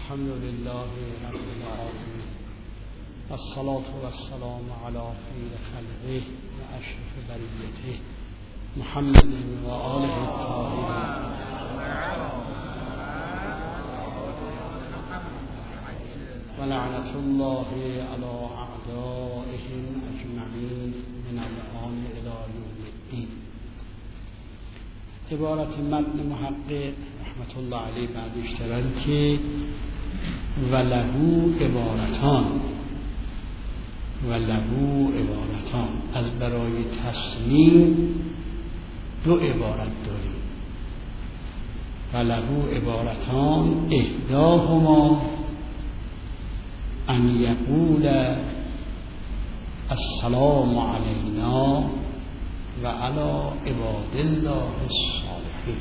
الحمد لله رب العالمين والصلاة والسلام على خير خلقه وأشرف بريته محمد وآله الطاهرين ولعنة الله على أعدائهم أجمعين من الآن إلى يوم الدين. عبارت متن محقق رحمت الله علیه بعدش دارن که ولهو عبارتان از برای تسلیم دو عبارت داریم. ولهو عبارتان احداهما ان یقول السلام علینا و علی عباد الله الصالحین.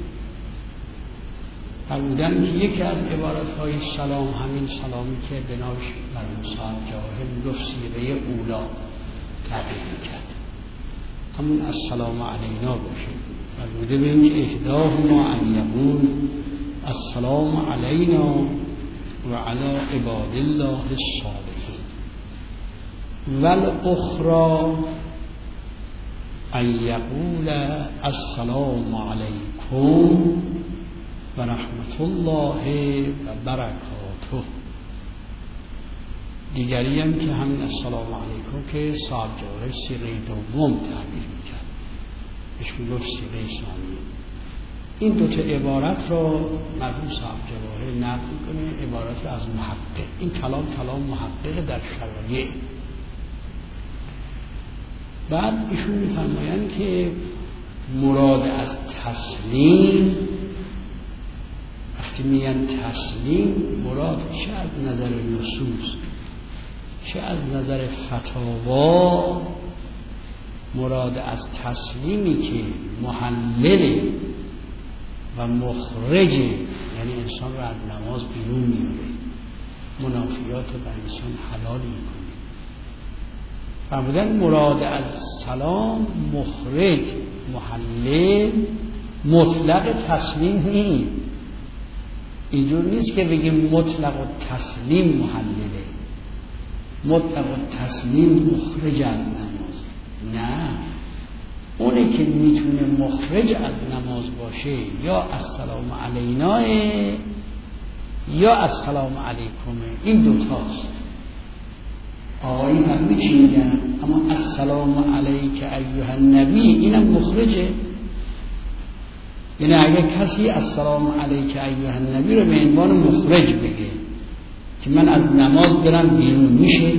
فرمودن که یکی از عبارت‌های سلام همین سلامی که بناش مرحوم صاحب جواهر گفت صیغه اولا تعبیر می‌کرد، همون السلام علینا باشه. فرموده بین احداهما ان یقول السلام علینا و علی عباد الله الصالحین والاخری ان یقول السلام علیکم و رحمت الله و برکاته. دیگری هم که همین السلام علیکم که صاحب جواهر صیغه دوم تعبیر میکرد، بهش میگفت صیغه ثانیه. این دوتا عبارت رو مرحوم صاحب جواهر نقل میکنه، عبارت از محقق. این کلام محقق در شرایع. بعد ایشون میفرمایند که مراد از تسلیم، وقتی میگن تسلیم، مراد چه از نظر نصوص چه از نظر فتاوا، مراد از تسلیمی که محلل و مخرجه، یعنی انسان را از نماز بیرون میاره، منافیات به انسان حلال میکنه. فرمودن مراد از سلام مخرج محلل، مطلق تسلیم نیست. اینجور نیست که بگیم مطلق تسلیم محلله، مطلق تسلیم مخرج از نماز. نه، اونه که میتونه مخرج از نماز باشه یا السلام علینا یا السلام علیکم، این دوتاست. آقایی فرمی چی میگن؟ اما السلام علیک ایها النبی اینم مخرجه. یعنی اگر کسی السلام علیک ایها النبی رو به عنوان مخرج بگه که من از نماز برم بیرون،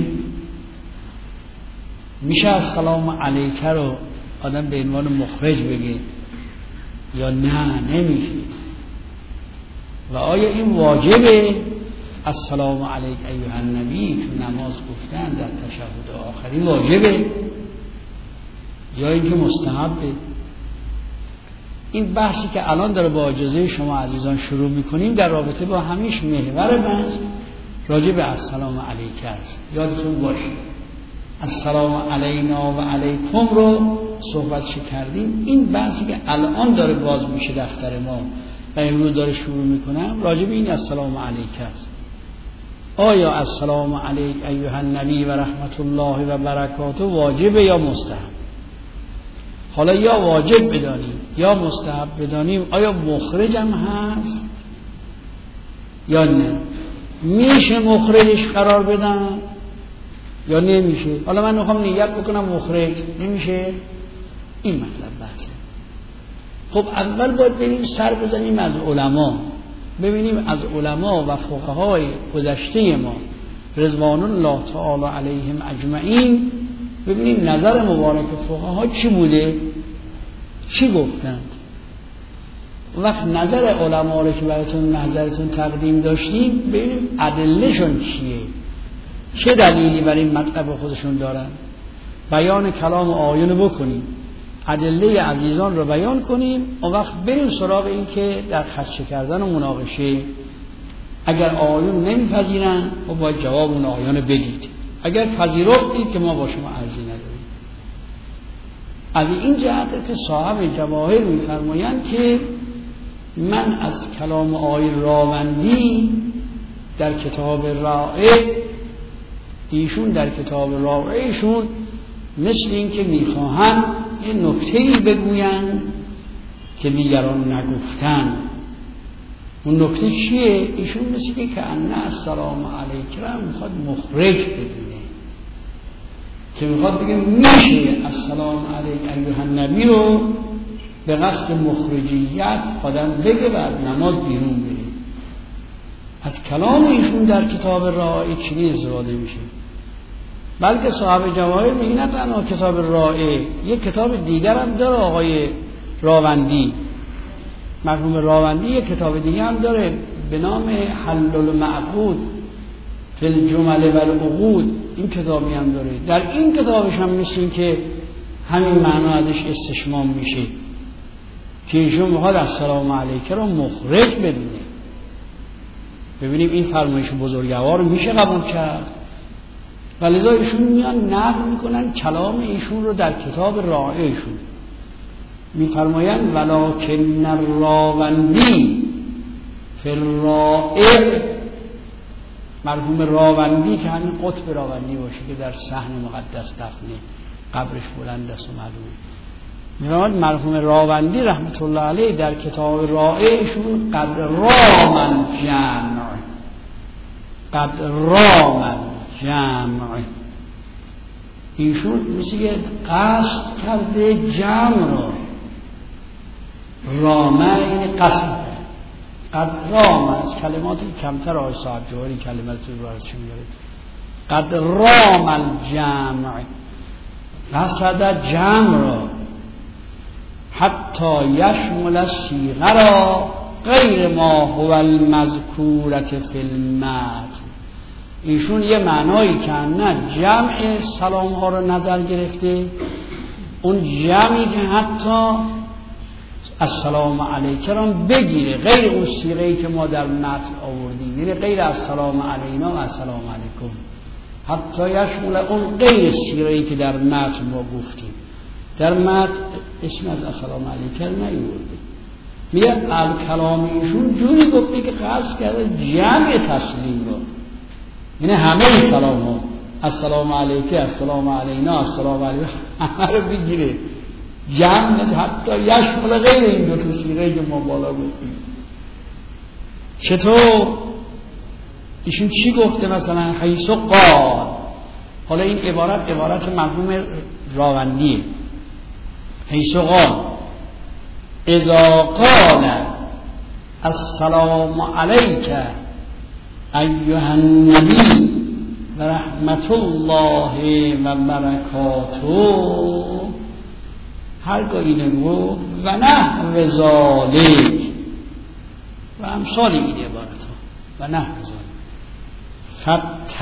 میشه السلام علیک رو آدم به عنوان مخرج بگه یا نه؟ نمیشه. و آیا این واجبه؟ السلام علیک ایها النبی تو نماز گفتن در تشهد آخری واجبه یا اینکه مستحبه؟ این بحثی که الان داره با اجازه شما عزیزان شروع میکنیم در رابطه با همیش محور بحث راجع به السلام علیک است. یادتون باشه السلام علینا و علیکم رو صحبتش کردیم. این بحثی که الان داره باز میشه دفتر ما و امروز داره شروع میکنم راجع به این السلام علیک است. آیا السلام علیک ایها النبی و رحمت الله و برکاته واجبه یا مستحب؟ حالا یا واجب بدانیم یا مستحب بدانیم، آیا مخرج هم هست یا نه؟ میشه مخرجش قرار بدن یا نمیشه؟ حالا من میخوام نیت بکنم مخرج، نمیشه؟ این مطلب بحثه. خب اول باید بریم سر بزنیم از علما، ببینیم از علما و فقهای گذشته ما رضوان الله تعالی علیهم اجمعین، ببینیم نظر مبارک فقها چی بوده، چی گفتند. وقت نظر علما رو که براتون نظرتون تقدیم داشتیم، ببینیم ادلهشون چیه، چه دلیلی برای این مطلب خودشون دارن. بیان کلام آیون بکنیم، ادله عزیزان رو بیان کنیم، اون وقت بریم سراغ این که در خدشه کردن و مناقشه اگر آیون نمیپذیرن و باید جواب اون آیون بدید، اگر پذیرفتید که ما با شما عرضی نداریم. از این جهت که صاحب جواهر میفرمایند که من از کلام آیه راوندی در کتاب رائع، ایشون در کتاب رائعشون مثل این که میخواهن یه نکته‌ای بگوین که دیگران نگفتن. اون نکته چیه؟ ایشون مثل که انه السلام علیک را میخواد مخرج بدونه، که میخواد بگه میشه السلام علیک ایها النبی رو به قصد مخرجیت آدم بگه بعد نماز بیرون بره. از کلام ایشون در کتاب رائع چنین استفاده میشه. بلکه صاحب جواهر میگه نه تنها کتاب رائع، یک کتاب دیگر هم داره آقای راوندی، مرحوم راوندی یک کتاب دیگه هم داره به نام حل المعقود فی الجمل والعقود. این کتابی هم داره. در این کتابش هم مثل این که همین معنا ازش استشمام میشه که ایشون میخواد السلام علیک رو مخرج بدونه. ببینیم این فرمایش بزرگوار رو میشه قبول کرد. ولذا ایشون میان نقل میکنن کلام ایشون رو در کتاب رائعشون، میفرمایند ولکن الراوندی فی الرائع، مرحوم راوندی که همین قطب راوندی باشه که در صحن مقدس دفنه، قبرش بلند است و معلومه. میفرماید مرحوم راوندی رحمت الله علیه در کتاب رائعشون قد رام الجمع، قد رام الجمع، ایشون مثل که قصد کرده جمع را، رامه این قصد، قد رام از کلماتی کمتر آقای صاحب جوهری کلمات رو براتش میاره، قد رام الجمع، قصد جمع را حتی یشمل الصیغه را غیر ما هو المذکورة فی المتن. ایشون یه معنایی که نه جمع سلام ها رو نظر گرفته، اون جمعی که حتی السلام علیک را بگیره غیر اون صیغه‌ای که ما در متن آوردیم، یعنی غیر السلام علینا و السلام علیکم، حتی یشمل اون غیر صیغه‌ای که در متن ما گفتیم. در متن اسم از السلام علیک نیورده، میگه کلام ایشون جوری گفته که قصد کرده جمع تسلیم رو، یعنی همه سلام ها، السلام علیک، السلام علینا، السلام علیکم، همه رو بگیره جمع، حتی یشمل غیر این دو تا صیغه که ما بالا گفتیم. چطور؟ ایشون چی گفته؟ مثلا حیث قال، حالا این عبارت مرحوم راوندیه، حیث قال اذا قال السلام علیک ایها النبی و رحمت الله و برکاته، هرگاه اینه گفت و نحو ذالک و امثال این عبارت ها و نحو ذالک،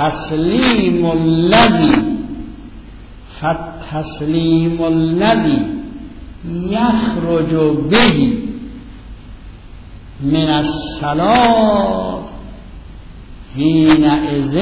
فالتسلیم الذی یخرج به من الصلاة حینئذ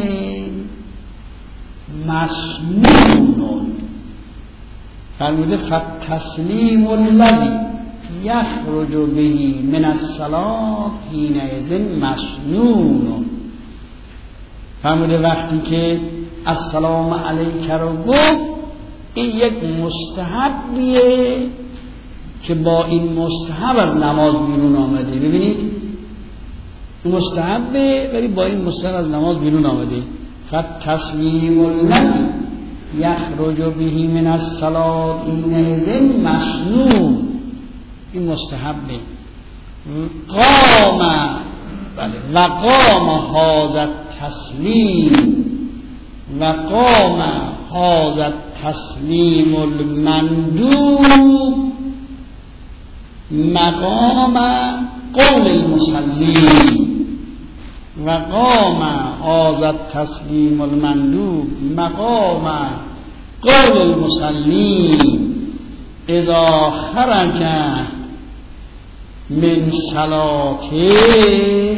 مسنون. فرموده فالتسلیم الذی یخرج به من الصلاة حینئذ مسنون. فرموده وقتی که السلام علیک رو گفت، این یک مستحبیه که با این مستحب از نماز بیرون آمده. ببینید این مستحبه ولی با این مستحب از نماز بیرون آمده. فالتسلیم الذی یخرج به من الصلاة حینئذ مسنون، این مستحبه. قام، بله، و قام هذا التسلیم، و قام هذا التسلیم المندوب مقام قول المصلین، و قام هذا التسلیم المندوب مقام قول المصلین اذا خرج من صلاته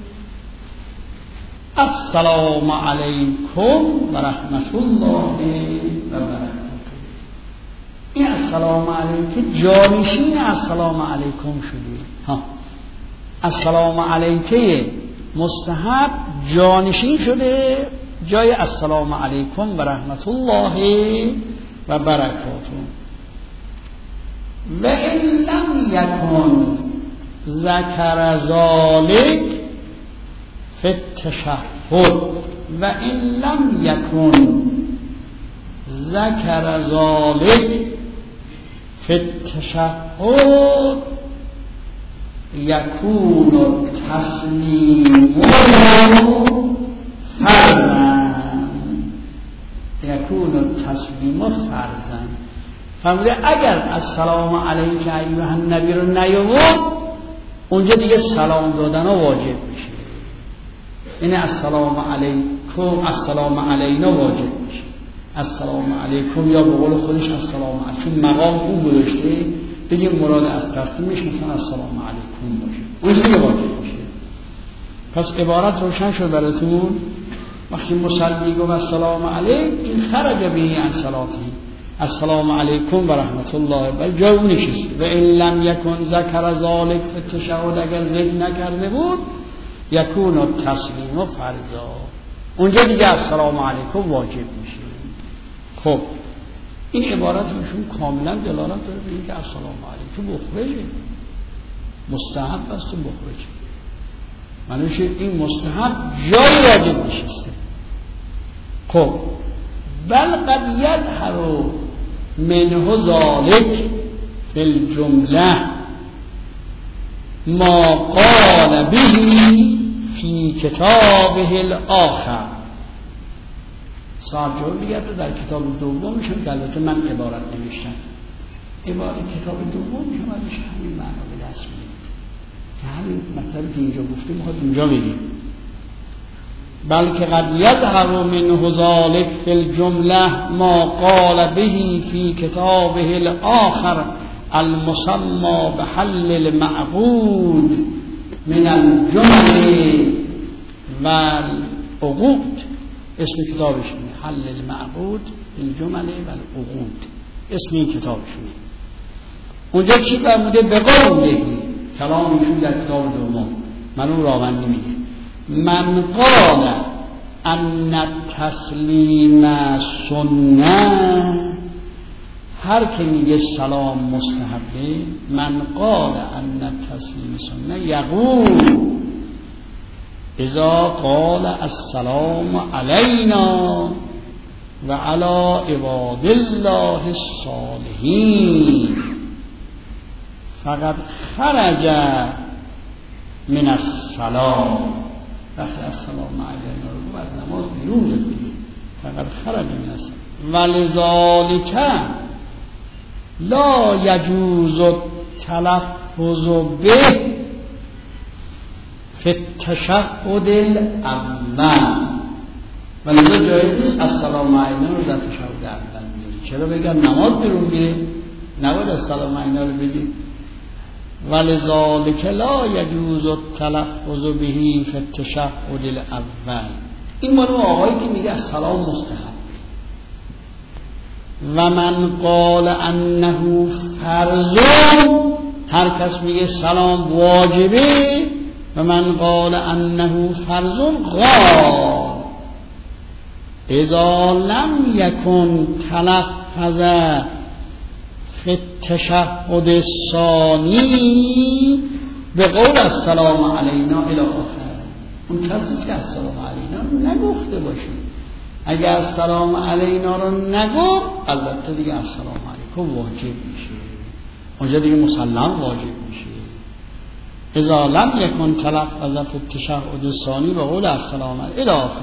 السلام علیکم و رحمت الله و برکاته. این السلام علیکم جانشین السلام علیکم شده. السلام علیکم مستحب جانشین شده جای السلام علیکم و رحمت الله و برکاته. و ان لم یکن ذکر ذلک فی التشهد و ان لم یکن ذکر ذلک فی التشهد یکون تسلیم فرضاً. فرموده اگر السلام علیک ایها النبی رو نیاورد اونجا دیگه سلام دادن واجب میشه. این السلام علیکم السلام علینا واجب میشه. السلام علیکم یا به قول خودش السلام علیکم، چون مقام اون گذاشته بگیم مراد از تسلیمش مثلا السلام علیکم باشه، اونجا دیگه واجب میشه. پس عبارت روشن شد براتون. وقتی مصلی گفت السلام علیک این خرج به عن صلاته، السلام علیکم و رحمت الله و جای اون نشست. و ان لم یکن ذکر ذلک فی التشهد، اگر ذکر نکرده بود یکون التسلیم فرضا، اونجا دیگه السلام علیکم واجب میشه. خب این عبارتشون کاملا دلالت داره به اینکه السلام علیکم مخرجه، مستحب است و مخرجه. معنیش این مستحب جای واجب نشسته. خب بل قد یظهر منه ذلک فی الجمله ما قال به فی کتابه الاخر. سارجور میگه در کتاب دومشون که البته من عبارت نوشتم، عبارت کتاب دومشون ازش همین معنا به دست میاد که همین مطلبی که اینجا گفته میخواد اینجا بگیم. بلکه قد یظهر منه ذلک فی الجمله ما قال به فی کتابه الاخر المسمى بحل المعقود من الجمل والعقود. اسم کتابش حل المعقود الجمل والعقود، اسم این کتابشونه. اونجا چی فرموده؟ به قوله، کلامشون در کتاب دوم، من اون راوندی میگه من قال ان التسلیم سنه، هر که میگه سلام مستحبه، من قال ان التسلیم سنه یقول اذا قال السلام علینا و علی عباد الله الصالحین فقد خرج من الصلاة. وقتی السلام علینا رو گفت از نماز بیرون رفت، فقد خرج من الصلاة. ولذالک لا یجوز التلفظ به فی التشهد الاول. ولذا جایز نیست السلام علینا رو در تشهد اول بگیری. چرا بگم نماز بیرون میره؟ نباید السلام علینا رو بگی. ولذالک لا یجوز التلفظ به فی التشهد الاول. این مال آقایی که میگه السلام مستحب. و من قال انه فرض، هر کس میگه سلام واجبه، و من قال انه فرض قال اذا لم یکن تلفظ فی التشهد الثانی به قول السلام علینا الی آخر. اون کسی که السلام علینا نگفته باشه، اگر السلام علینا رو نگفت البته دیگه السلام علیکم واجب میشه، اونجا دیگه مسلم واجب میشه. اذا لم یکن تلفظ فی التشهد الثانی به قول السلام علینا الی آخر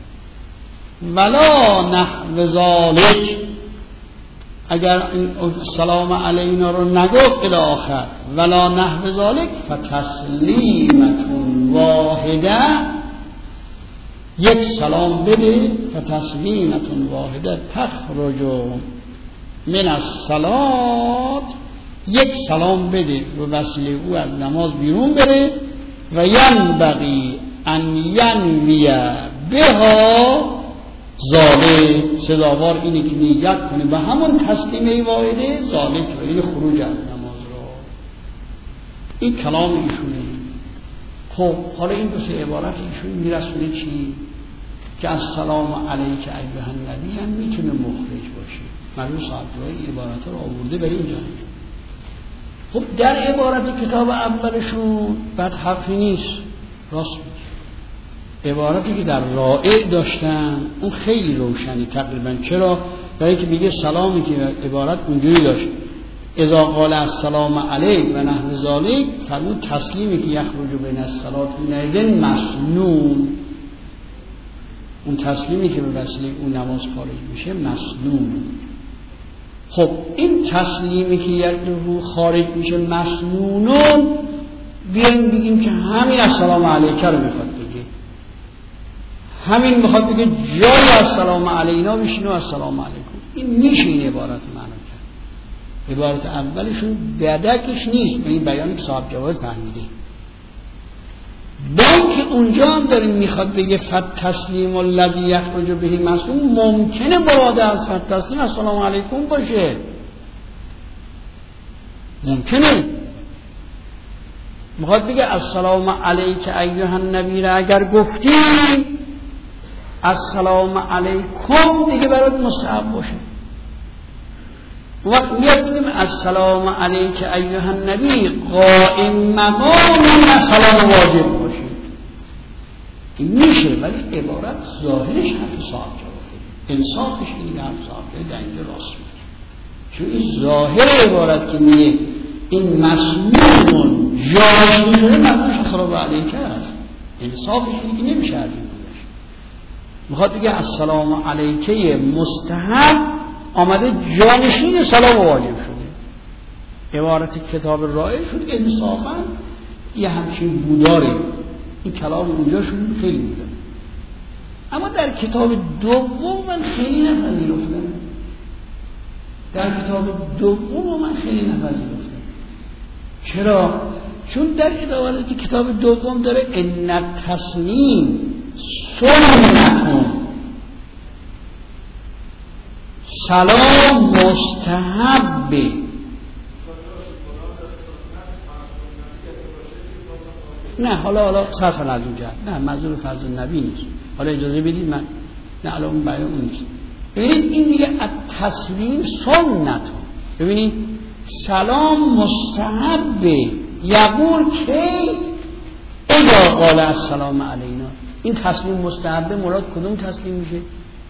ولا نحو ذلک، اگر السلام علینا رو نگفت الی آخر ولا نحو ذلک فتسلیمة واحده، یک سلام بده، فتسلیمة واحده تخرج من الصلاة، یک سلام بده و وسیله او از نماز بیرون بره. و ینبغی ان ینوی بها ذالک، سزاوار اینه که نیت کنه به همون تسلیمه واحده ذالک رو، این خروج از نماز رو. این کلام ایشونه. خب حالا این دو سه عبارت ایشون میرسونه چی؟ که السلام علیک ایها النبی هم میتونه مخرج باشه. مرحوم صاحب‌جوهری عبارت رو آورده برای اینجا. خب در عبارت کتاب اولشون بعد حرفی نیست، راست میگه. عبارتی که در رائع داشتن اون خیلی روشنی تقریبا. چرا؟ برای که میگه سلامی که عبارت اونجوری داشت اذا قال السلام علیک و نحو ذالک، فرمود تسلیمی که یخرج بین الصلات و الندین مسنون، اون تسلیمی که به وسیله اون نماز خارج میشه مسنون. خب این تسلیمی که یکو خارج میشه مسنونون، بیایم بگیم که همین السلام علیک رو میخواد بگه، همین میخواد بگه جای السلام علینا بشین و السلام علیکم. این میشه این عبارت معنا کرد. عبارت اولشون بدکش نیست به این بیانی که صاحب جواهر فهمیده. بلکه اونجا هم داریم میخواد بگه فالتسلیم الذی یخرج به مسنون، ممکنه مراد از فالتسلیم السلام علیکم باشه، ممکنه میخواد بگه السلام علیک ایها النبی را اگر گفتی السلام علیکم دیگه برات مستحب باشه. وقت میاد بگیم السلام علیک ایها النبی قائم مقام سلام واجب باشه، این میشه. ولی عبارت ظاهرش حرف صاحب جواهر، انصافش اینه حرف صاحب در اینجا راست میگه. چون این ظاهر عبارت که میگه این مسنون جایش میشه مقامش السلام علیک است، انصافش اینه که نمیشه از این بودش. میخواد بگه السلام علیک مستحب آمده جانشین سلام واجب شده. عبارت کتاب رائع شد انصافا یه همچین بوداره. این کلام اونجا شد خیلی بوده، اما در کتاب دوم من خیلی نپذیرفتم. در کتاب دوم من خیلی نپذیرفتم. چرا؟ چون در کتاب دوم داره ان التسلیم سنتون، سلام مستحبه. نه حالا صرف از اونجا نه، منظور فرض النبی نیست. حالا اجازه بدید من نه الان اون بیان اون نیست. ببینید این میگه التسلیم سنتون، ببینید سلام مستحبه. یقول کی اذا قال السلام علینا. این تسلیم مستحبه مراد کدوم تسلیم میشه؟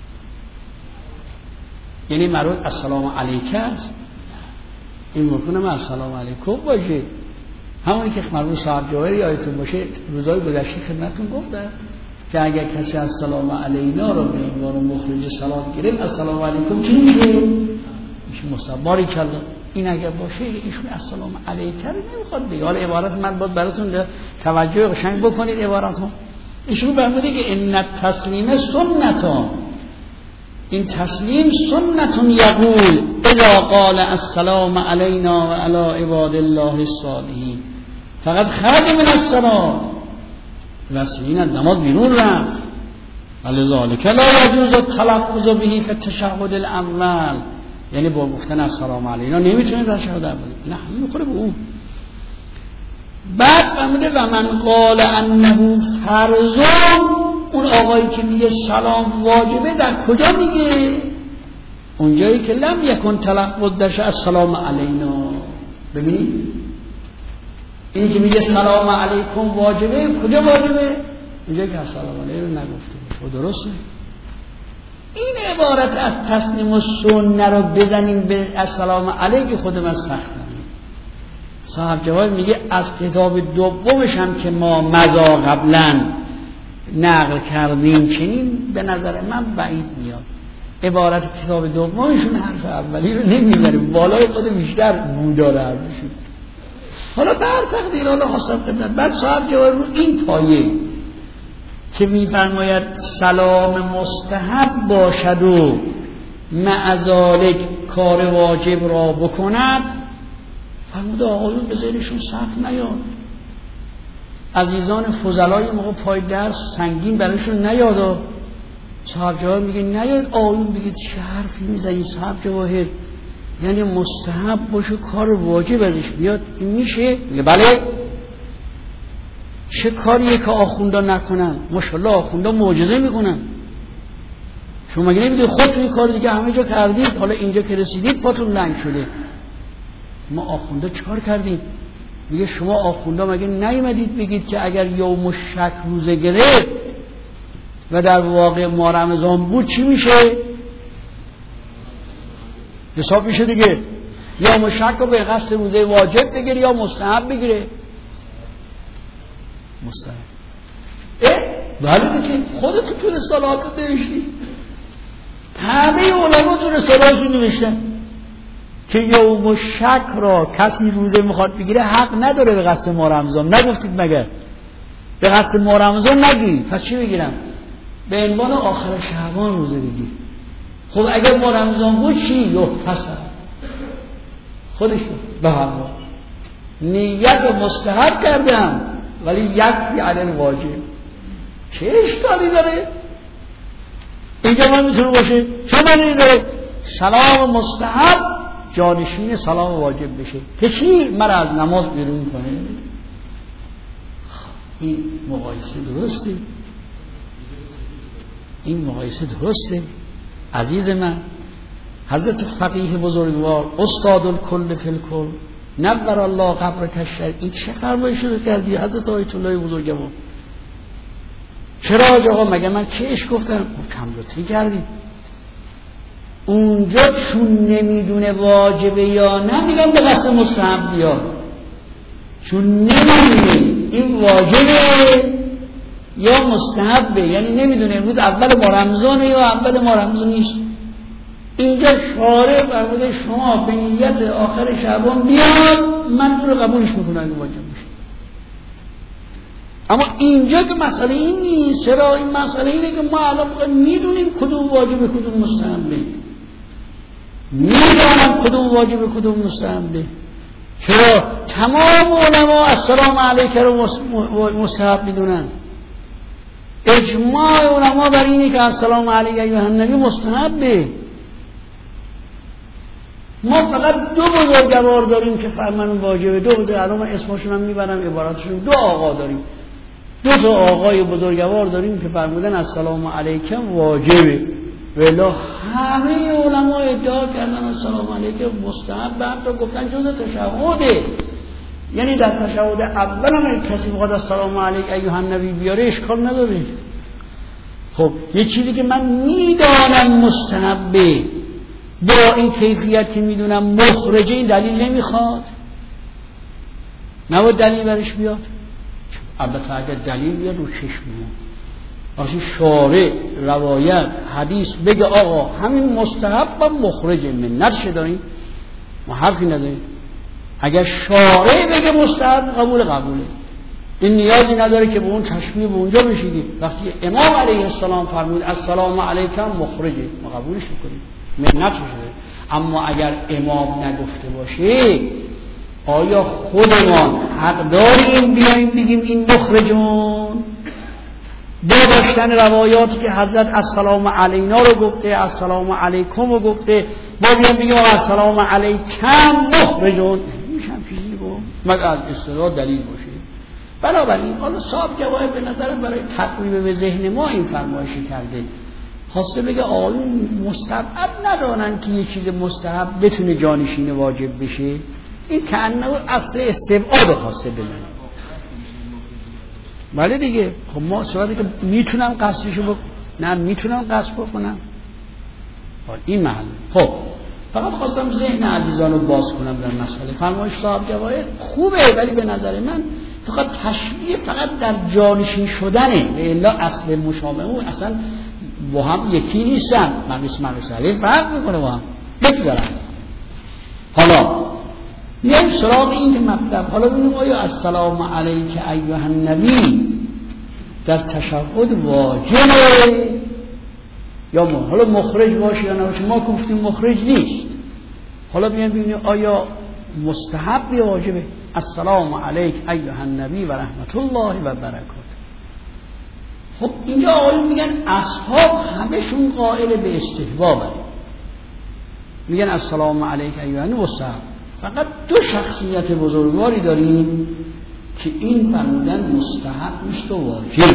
یعنی مراد السلام علیک است. این ممکنه السلام علیکم باشه، همونی که مرحوم صاحب جواهر یادتون باشه روزهای گذشته خدمتتون گفتم که اگر کسی السلام علینا رو به عنوان مخرج صلات گرفت السلام علیکم چی میشه؟ میشه مصاب. باریکالله. این اگر باشه ایشون السلام علیک رو نمیخواد بگه. حالا عبارت من باید براتون توجه قشنگ بکنید عبارتو. ایشون فرموده که ان التسلیم سنتون، این تسلیم سنتون یقول اذا قال السلام علینا و علی عباد الله الصالحین فقط خرج من الصلاه وسیلین از نماز بیرون رفت ولذالک لا یجوز التلفظ به فی التشهد الاول. یعنی با گفتن السلام علینا نمیتونه تشهد اول، نه میخوره به اون. بعد فرموده و من قال انه فرض، اون آقایی که میگه سلام واجبه در کجا میگه؟ اونجایی که لم یکن تلفظ درش السلام علینا. ببینید این که میگه سلام علیکم واجبه، کجا واجبه؟ اونجایی که السلام علیکم رو نگفته باشه. درسته؟ این عبارت از تسلیم و سنه رو بزنیم به السلام علیک خود من سختم. صاحب جواهر میگه از کتاب دومش هم که ما مضا قبلا نقل کردیم چنین به نظر من بعید میاد. عبارت کتاب دومشون حرف اولی رو نمیذاره، بالای خود بیشتر بوداره حرفشون. حالا بر تقدیر حالا حسن قدمت بعد صاحب جواهر رو این پایه که میفرماید سلام مستحب باشد و مع ذالک کار واجب را بکند، فرموده آقایون به ذهنشون سخت نیاد، عزیزان فضلای موقع پای درس سنگین برایشون نیاد. صاحب جواهر میگه نیاد آقایون بگید چه حرفی میزنید صاحب جواهر، یعنی مستحب باشه کار واجب ازش بیاد این میشه؟ میگه بله. چه کاریه که آخوندا نکنن؟ ماشاءالله آخوندا معجزه میکنن. شما مگه نمیدونید خودتون این کار دیگه همه جا کردید، حالا اینجا که رسیدید پاتون لنگ شده. ما آخوندا چیکار کردیم؟ میگه شما آخوندا مگه نیومدید بگید که اگر یوم شک روزه گرفت و در واقع ما رمضان بود چی میشه؟ حساب میشه دیگه. یا مشک رو به قصد روزه واجب بگیره یا مستحب بگیره. مستحب. بله دیگه خودتون تو رسالات نوشتی، همه علما تو رسالاتشون نوشتن که یوم شک را کسی روزه میخواد بگیره حق نداره به قصد ما رمضان. نگفتید مگر به قصد ما رمضان نگیرید؟ پس چی بگیرم؟ به عنوان آخر شعبان روزه بگیر. خب اگر ما رمضان بود چی؟ یحتسب خودش به هر حال نیت مستحب کردم ولی یکفی علی الواجب. چه اشکالی داره؟ اینجا من میتونه باشه شما نداره سلام مستحب جانشین سلام واجب بشه که چی؟ مرا از نماز بیرون کنه. این مقایسه درسته؟ این مقایسه درسته؟ عزیز من، حضرت فقیه بزرگوار استاد الکل فی الکل نور الله قبرک الشریف این چه فرمایشی رو کردی حضرت آیت الله بزرگوار؟ چرا آقا مگه من چهش گفتم؟ کم لطفی کردی. اونجا چون نمیدونه واجبه یا نه میگم به قصد مستحب بیاد، چون نمیدونه این واجبه یا مستحبه، یعنی نمیدونه امروز اول ما رمضانه یا اول ما رمضان نیست. اینجا شارع فرموده شما به نیت آخر شعبان بیاد، من رو قبولش میکنم اگه واجب میشه. اما اینجا که مسئله این نیست. چرا؟ این مسئله اینه که ما الان میدونیم کدوم واجبه کدوم مستحبه، میدونم کدوم واجبه کدوم مستحبه. چرا؟ تمام علما السلام علیک رو مستحب میدونن. اجماع علما بر اینه که السلام علیک ایها النبی مستحبه. ما فقط دو بزرگوار داریم که فرمان واجبه. دو بزرگوار الان من اسمشون هم میبرم عباراتشون. دو آقا داریم، دو تا آقای بزرگوار داریم که فرمودن السلام علیکم واجبه. ولی همه علما ادعا کردن السلام علیکم مستحب، حتی گفتن جز تشهده. یعنی در تشهد اول هم کسی بخواد السلام علیک ایها النبی بیاره اشکال نداره. خب یه چیزی که من میدانم مستحبه با این کیفیت که میدونم مخرجه، این دلیل نمیخواد؟ نباید دلیل برش بیاد؟ البته اگر دلیل بیاد رو چشمه وقتی شارع روایت حدیث بگه آقا همین مستحب و مخرجه منتش داریم ما حرفی نداریم. اگر شارع بگه مستحب قبوله. این نیازی نداره که به اون تشبیه به اونجا بشیدیم. وقتی امام علیه السلام فرمود السلام علیکم مخرجه ما قبولش میکنیم، منت شده. اما اگر امام نگفته باشه آیا خودمان حق داریم بیاییم بگیم این مخرجون؟ داشتن روایاتی که حضرت السلام علینا رو گفته، السلام علیکم رو گفته، ما بیان بگیم السلام علیکم مخرجون، میشم چیزی گفت مگر از اصطلاح دلیل باشه. بنابراین حالا صاحب جواهر به نظرم برای تقریب به ذهن ما این فرمایشی کرده، خواسته بگه آیون مستحب ندانن که یه چیز مستحب بتونه جانشین واجب بشه. این که انه اصل استبعاد خواسته بگه. بله دیگه. خب ما صورتی که میتونم قصدشو نه میتونم قصد بکنم این محل. خب فقط خواستم ذهن عزیزان رو باز کنم در مسئله. فرمایش صاحب جواهر خوبه ولی به نظر من فقط تشبیه فقط در جانشین شدنه، به الا اصل مشابه اون اصلا با هم یکی نیستن. مسئله فرق میکنه با هم. بگذارم حالا میام سراغ این که مطلب. حالا ببینیم آیا السلام علیک ایها النبی در تشهد واجبه یا ما حالا مخرج باشه یا نباشه؟ ما گفتیم مخرج نیست. حالا بیان ببینیم آیا مستحب یا واجبه. السلام علیک ایها النبی و رحمت الله و برکاته. خب اینجا آقایون میگن اصحاب همشون قائل به استحبابه، میگن السلام علیک ایها النبی مستحب. فقط دو شخصیت بزرگواری داریم که این فرمودن مستحب نیست و واجب.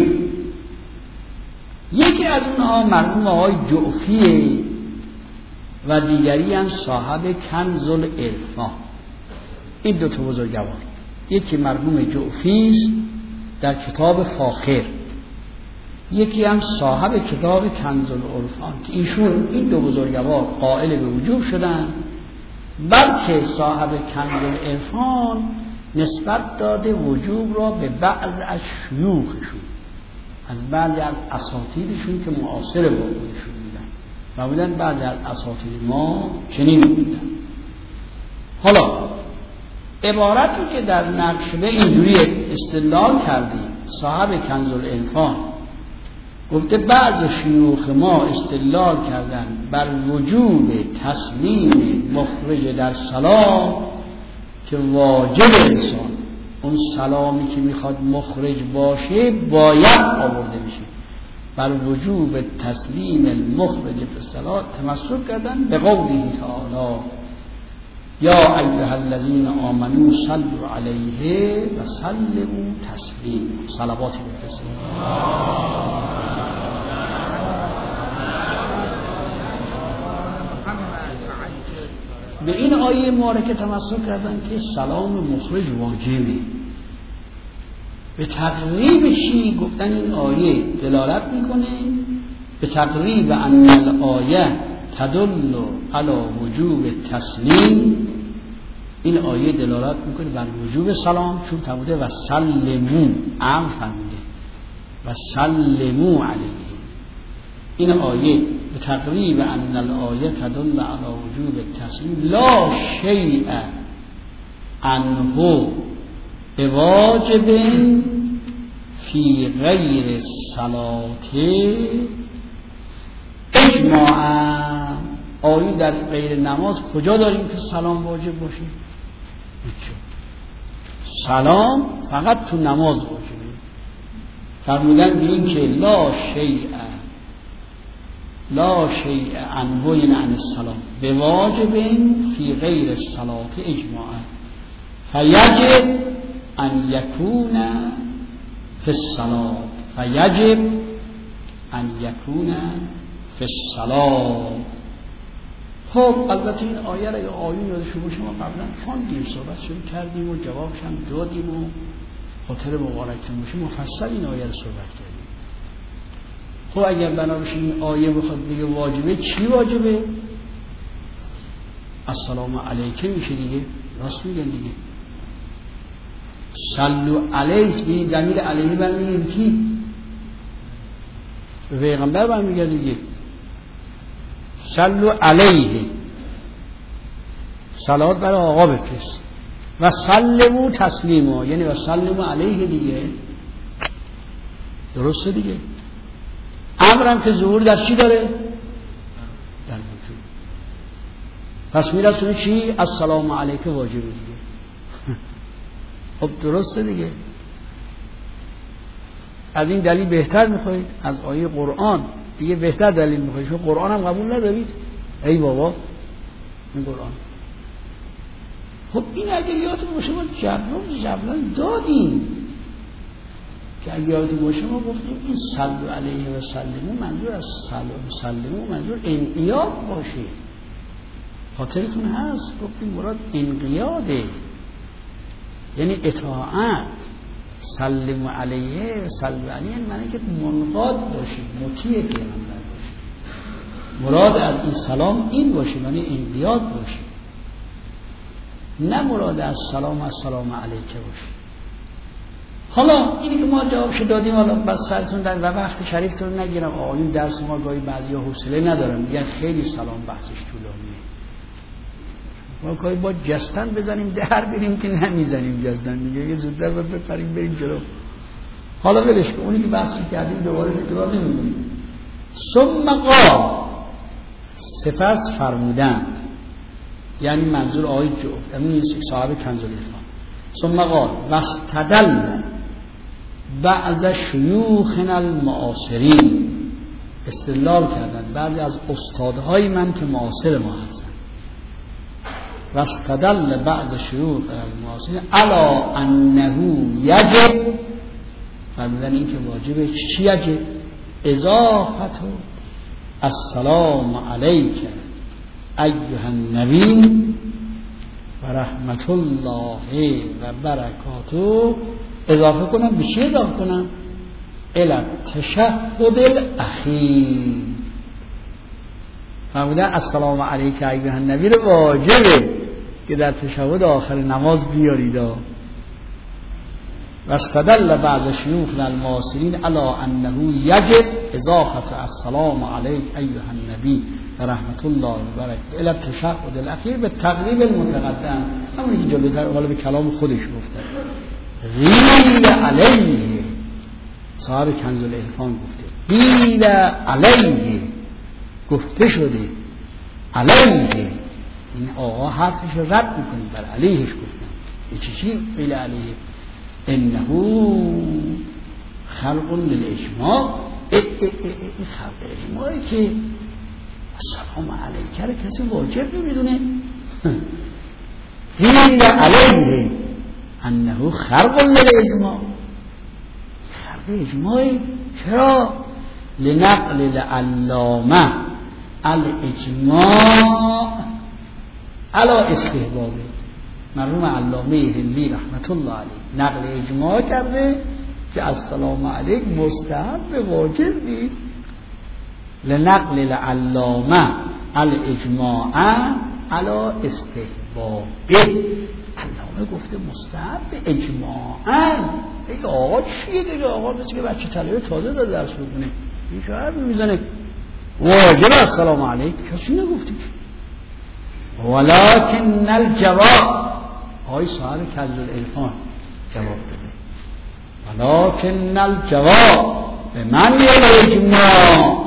یکی از اونها مرحوم آقای جعفیه و دیگری هم صاحب کنز العرفان. این دو تا بزرگوار، یکی مرحوم جعفی است در کتاب فاخر، یکی هم صاحب کتاب کنز العرفان که ایشون این دو بزرگوار قائل به وجوب شدن، بلکه صاحب کنز العرفان نسبت داده وجوب را به بعض از شیوخشون، از بعضی از اساتیدشون که معاصر با خودشون بودن و بودن بعضی از اساتید ما چنین بودن. حالا عبارتی که در نقشبه اینجوری استدلال کردیم، صاحب کنز العرفان گفته بعض شیوخ ما استدلال کردن بر وجوب تسلیم مخرج در سلام که واجب انسان اون سلامی که میخواد مخرج باشه باید آورده بشه، بر وجوب تسلیم المخرج در سلام تمسک کردن به قوله تعالی یا ایها الذین آمنوا صلوا علیه و سلموا تسلیما. صلواتی بفرستید. به این آیه مبارکه تمسک کردن که سلام مخرج واجبه. به تقریب چی گفتن این آیه دلالت میکنه؟ به تقریب ان الآیه تدل علی وجوب تسلیم. این آیه دلالت میکنه بر وجوب سلام، چون تبوده و سلمو امر فرموده و سلمو علیه. این آیه به تقریب ان الآیه تدل علی وجوب تسلیم لا شیء عنه بواجب فی غیر الصلاة اجماعا. آیه در غیر نماز کجا داریم که سلام واجب باشه؟ سلام فقط تو نماز واجبه. فرمودن به این که لا شیء عنه یعنی عن السلام بواجب فی غیر الصلاة اجماعا فیجب ان یکون فی الصلاة فی الصلاة. خب البته این آیه را یا آیون یادشون باشه ما قبلا خواندیم، صحبت شروع کردیم و جوابش هم دادیم و خاطر مبارکتون باشه مفصل این آیه رو صحبت کردیم. خب اگر بنابراین این آیه بخواد بگه واجبه، چی واجبه؟ السلام علیکم میشه دیگه، راست میگن دیگه. صلو علیه به ضمیر علیه برمیگردیم کی؟ به پیغمبر برمیگردیم دیگه. صلو علیه صلوات برای آقا بفرست و سلمو تسلیما یعنی و سلمو علیه دیگه. درسته دیگه. امرم که ظهور در چی داره؟ در وجود. پس میرسونه چی؟ السلام علیک واجبه دیگه. خب درسته دیگه. از این دلیل بهتر میخواید از آیه قرآن دیگه بهتر دلیل میخواید، چون قرآن هم قبول ندارید. ای بابا این قرآن. خب این اگر یادتون باشه ما جبران دادیم که اگر یادتون باشه ما گفتیم این صلو علیه و سلمو منظور از سلمو منظور انقیاد باشه. خاطرتون هست گفتیم مراد انقیاده یعنی اطاعت. سلمو علیه سلمو علیه معنی که منقاد باشه، مطیع پیغمبر باشه. مراد از این سلام این باشه معنی انقیاد باشه، نه مراد از سلام السلام علیک باشه. حالا اینی که ما جوابش دادیم، حالا بس سرتون در و وقت شریفتون نگیرم. آقایون درس ما گاهی بعضیا حوصله ندارن میگن خیلی سلام بحثش طولانیه. ما گاهی با جستن بزنیم در بریم که نمیزنیم جستن، میگه یه زودتر بپریم بریم جلو. حالا ولش کن، اونی که بحثی کردیم دوباره تکرار نمی‌کنیم. ثم قال سپس فرمودند، یعنی منظور آیه جفت همین صاحب کنز العرفان. ثم قال واستدل بعض شیوخنا المعاصرین، استدلال کردن بعضی از استادهای من که معاصر ما هستن و استدل بعض شیوخ المعاصرین علی انه یجب، فرمودن این که واجبه. چی یجب؟ اضافت السلام علیک ایها النبی و رحمت الله و برکاته، اضافه کنم. به چی اضافه کنم؟ الی التشهد الاخیر. فرمودن السلام علیک ایها النبی رو واجبه که در تشهد آخر نماز بیارید. و استدل بعض شیوخ المعاصرین علی انه یجب اضافه السلام علیک ایها النبی و رحمت الله و برکاته الی التشهد الاخیر به تقریب المتقدم، همونی که جلوتر حالا به کلام خودش گفته. قیل علیه، صاحب کنز العرفان گفته قیل علیه، گفته شده علیه. این آقا حرفش رد میکنیم، بر علیهش گفتن. چی قیل علیه؟ انه خلق للاجماع. این خلق اجماعی که السلام علیک رو کسی واجب نمیدونه. قیل علیه انه خلق للاجماع، خلق اجماعی. چرا؟ لنقل العلامه الاجماع علی استحبابه. مرحوم علامه هندی رحمت الله علیه نقل اجماع کرده که السلام علیک مستحب واجب نیست. لنقل العلامه الاجماع علی استحبابه. علامه گفته مستحب اجماعا. ای آقا چیه دیگه؟ آقا مثل که بچه طلبه تازه داره درس بکنه، این شاید میزنه واجب السلام علیک، کسی نگفته. ولکن الجواب، آقای صاحب کنز العرفان جواب داده، ولکن الجواب به معنی الاجماع،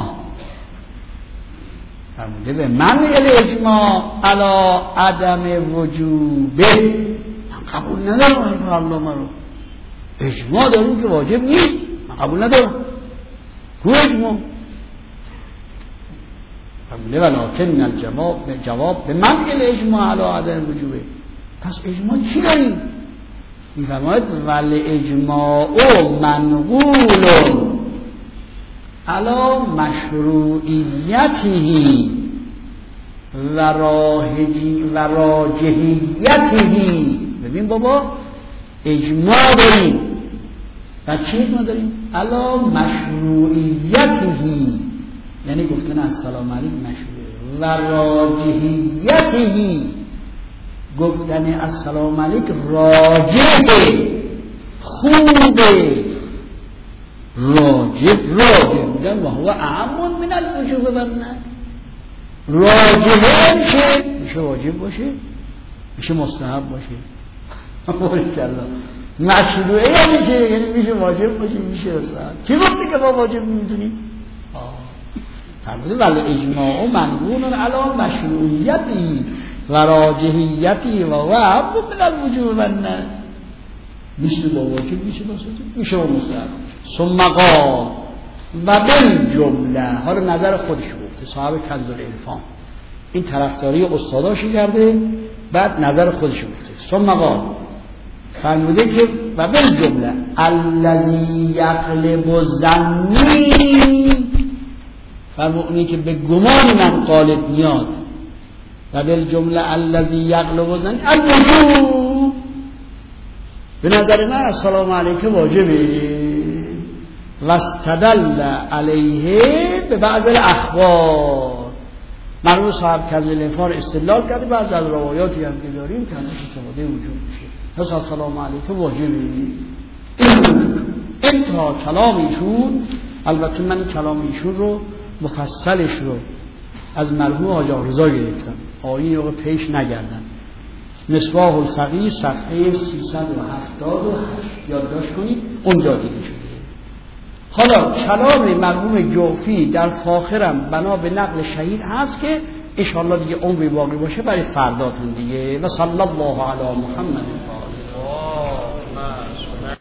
فرموده به معنی الاجماع علی عدم وجوبه. من قبول ندارم این علامه رو، اجماع داریم که واجب نیست، من قبول ندارم. کو اجماع؟ فرموده ولکن الجواب به معنی الاجماع علی عدم وجوبه. پس اجماع چی داریم؟ میفرماید ول اجماع منقول علی مشروعیته و راجحیته. ببین بابا، اجماع داریم و چی اجماع داریم؟ علی مشروعیته، یعنی گفتن السلام علیک مشروع، و راجحیته، گفتن السلام علیک راجحه، خوبه. راجح بودن و هو اعم من الوجوب و الندب. راجحه میشه واجب باشه، میشه مستحب باشه. باریکالله. مشروعه یعنی چه؟ یعنی میشه واجب باشه، میشه مستحب. کی گفته که ما واجب نمیدونیم؟ فرموده ولی اجماع منقول علی مشروعیتی و راجحیتی و اعم من الوجوب و الندب. میشه با واجب، میشه با سنت، میشه با مستحب. ثم قال و بالجمله، حالا نظر خودش گفته صاحب کنز العرفان، این طرفداری استاداشی کرده، بعد نظر خودش گفته. ثم قال، فرموده که و بالجمله الذی یغلب ظنی، فرمودنی که به گمان من غالب میاد. و بالجمله الذی یغلب ظنی الوجوب، به نظر من السلام علیکم واجبه. و استدل علیه به بعض الاخبار، مرحوم صاحب کنز العرفان استدلال کرده بعض از روایاتی هم که داریم که همش استفاده وجود میشه. پس السلام علیکم واجبه. انتها کلام ایشون. البته من کلام ایشون رو مفصلش رو از مرحوم حاج رضا گرفتم، آیین رو پیش نگردن. مصباح الفقیه صفحه 378 یادداشت کنید، اونجا دیده شده. حالا کلام مرحوم جوفی در فاخرم بنا به نقل شهید هست که انشاءالله دیگه عمری باقی باشه برای فرداتون دیگه. و صلی الله علی محمد.